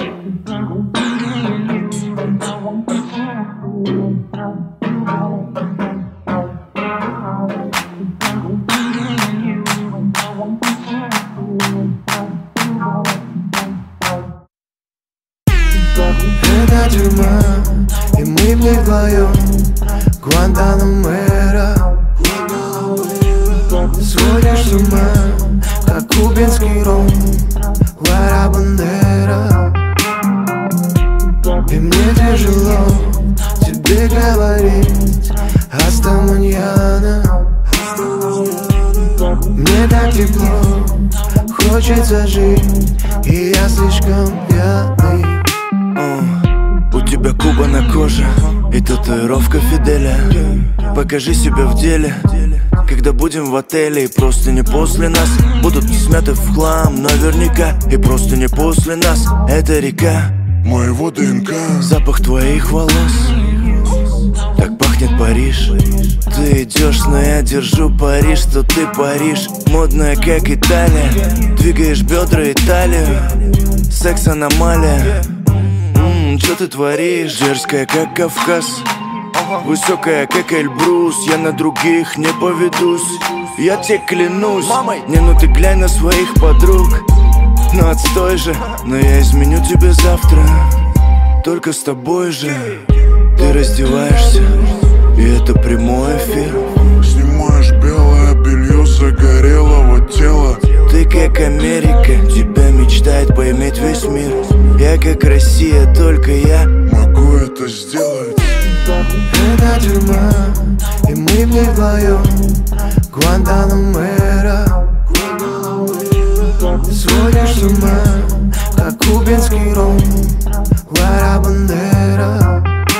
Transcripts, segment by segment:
Это тюрьма, и мы в ней вдвоем. Гуантанамо. Сводишь с ума, как кубинский ром. Лара Бандера. И мне тяжело тебе говорить «Аста маньяна». Мне так тепло, хочется жить, и я слишком пьяный. У тебя Куба на коже и татуировка Фиделя. Покажи себя в деле, когда будем в отеле. И просто не после нас будут смяты в хлам наверняка. И просто не после нас это река моего ДНК. Запах твоих волос, так пахнет Париж. Ты идешь, но я держу пари, что ты Париж. Модная, как Италия, двигаешь бедра и талию. Секс-аномалия. Что ты творишь? Дерзкая, как Кавказ, высокая, как Эльбрус. Я на других не поведусь, я тебе клянусь. Не, ну ты глянь на своих подруг. Ну отстой же, но я изменю тебе завтра. Только с тобой же. Ты раздеваешься, и это прямой эфир. Снимаешь белое белье загорелого тела. Ты как Америка, тебя мечтает поиметь весь мир. Я как Россия, только я могу это сделать. Это тюрьма, и мы в ней вдвоем. Гуантанамо. Сводишь с ума, как кубинский ром. Лара Бандера.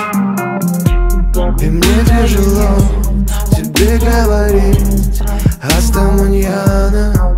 И мне тяжело тебе говорить «Аста маньяна».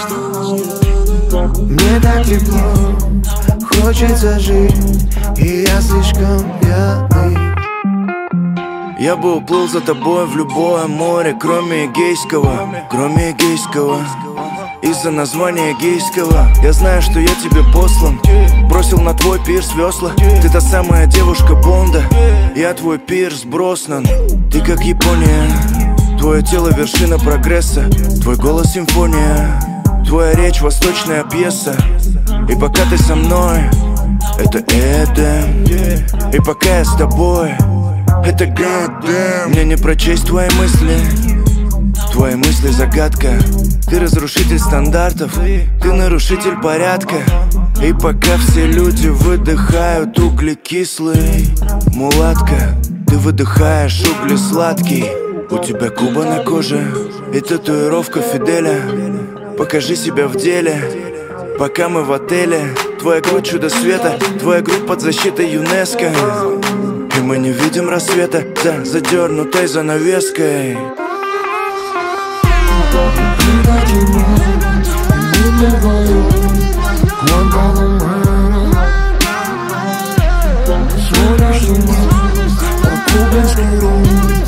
Мне так тепло, хочется жить, и я слишком пьяный. Я бы уплыл за тобой в любое море, кроме Эгейского. Кроме Эгейского. Из-за названия гейского. Я знаю, что я тебе послан. Бросил на твой пирс весла. Ты та самая девушка Бонда. Я твой пирс Броснан. Ты как Япония. Твое тело вершина прогресса. Твой голос симфония. Твоя речь восточная пьеса. И пока ты со мной, это Эдем. И пока я с тобой, это goddamn. Мне не прочесть твои мысли. Твои мысли загадка. Ты разрушитель стандартов, ты нарушитель порядка. И пока все люди выдыхают углекислый, мулатка, ты выдыхаешь углесладкий. У тебя Куба на коже и татуировка Фиделя. Покажи себя в деле, пока мы в отеле. Твоя грудь чудо света, твоя грудь под защитой ЮНЕСКО. И мы не видим рассвета за задернутой занавеской. Сводишь с ума, как кубинский ром.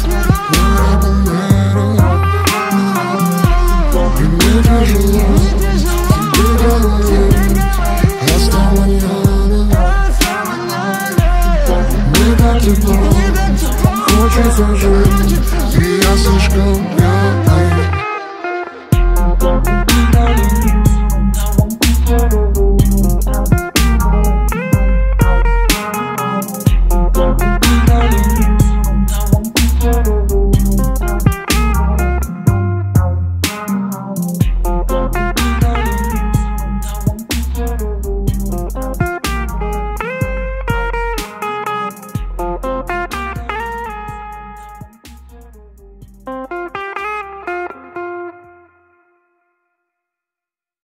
И мне тяжело тебе говорить «Аста маньяна». Мне так тепло, хочется жить, и я слишком